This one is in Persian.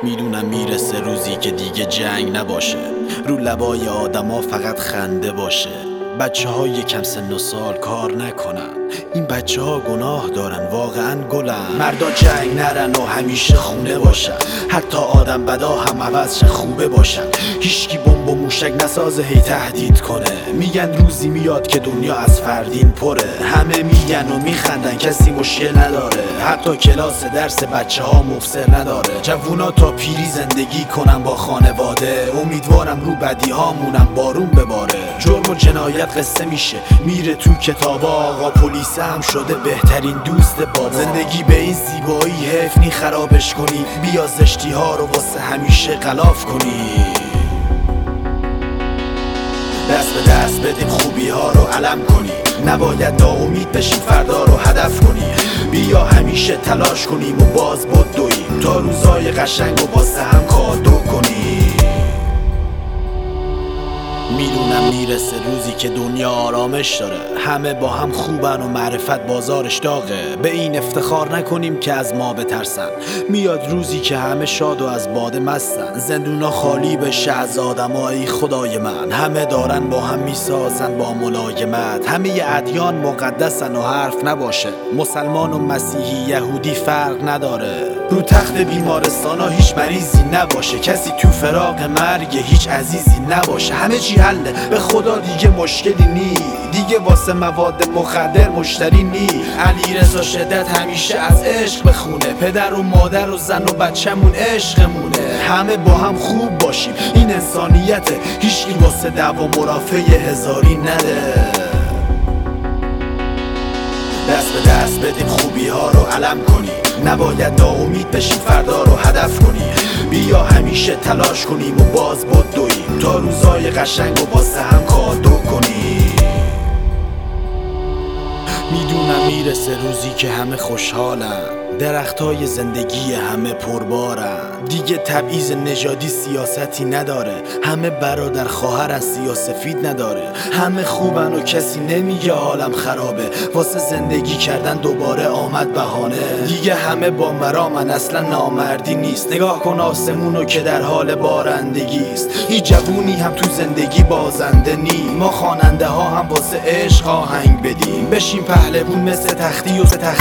میدونم میرسه روزی که دیگه جنگ نباشه، رو لبای آدما فقط خنده باشه. بچه های یکم سن و سال کار نکنن، این بچه ها گناه دارن، واقعا گلن. مردا جنگ نرن و همیشه خونه باشن، حتی آدم بدا هم عوض خوبه باشن. هیچکی بمب و موشک نسازه هی تهدید کنه، میگن روزی میاد که دنیا از فردین پره. همه میگن و میخندن کسی مشکل نداره، حتی کلاس درس بچه ها مفسر نداره. جوونا تا پیری زندگی کنن با خانواده، امیدوارم رو بدی هامونم بارون بباره. جرم و جنایت قصه میشه میره تو کتابا، آقا پلیس هم شده بهترین دوست بابا. زندگی به این زیبایی حیف نی خرابش کنی، بیا زشتی ها رو واسه همیشه غلاف کنی. دست به دست بدیم خوبی ها رو علم کنی، نباید ناامید بشیم فردا رو هدف کنی. بیا همیشه تلاش کنیم و باز بدویم، تا روزای قشنگ و واسه هم کادو کنیم. میدونم میرسه روزی که دنیا آرامش داره، همه با هم خوبن و معرفت بازارش داغه. به این افتخار نکنیم که از ما بترسن، میاد روزی که همه شاد و از باده مستن. زندونا خالی بشه از آدمایی خدای من، همه دارن با هم میسازن با ملایمت. همه ادیان مقدسن و حرف نباشه، مسلمان و مسیحی یهودی فرق نداره. رو تخت بیمارستان ها هیچ مریضی نباشه، کسی تو فراق مرگ هیچ عزیزی نباشه. همه چی حله به خدا دیگه مشکلی نی، دیگه واسه مواد مخدر مشتری نی. علیرضا شدت همیشه از عشق بخونه، پدر و مادر و زن و بچه‌مون عشقمونه. همه با هم خوب باشیم این انسانیته، هیچکی واسه دعوا مرافع هزاری نده. دست به دست بدیم خوبی ها رو علم کنیم، نباید ناامید بشیم فردا رو هدف کنیم. بیا همیشه تلاش کنیم و باز بدویم، تا روزای قشنگ و واسه هم کادو کنیم. میدونم میرسه روزی که همه خوشحالن، درختای زندگی همه پربارن. دیگه تبعیض نژادی سیاستی نداره، همه برادر خواهر از سیاسفید نداره. همه خوبن و کسی نمیگه حالم خرابه، واسه زندگی کردن دوباره آمد بهانه. دیگه همه با مرامن اصلا نامردی نیست، نگاه کن آسمونو که در حال بارندگیست. هیچ جوونی هم تو زندگی بازنده نی، ما خواننده ها هم واسه عشق آهنگ بدیم. بشیم پهلوون مثل تختی و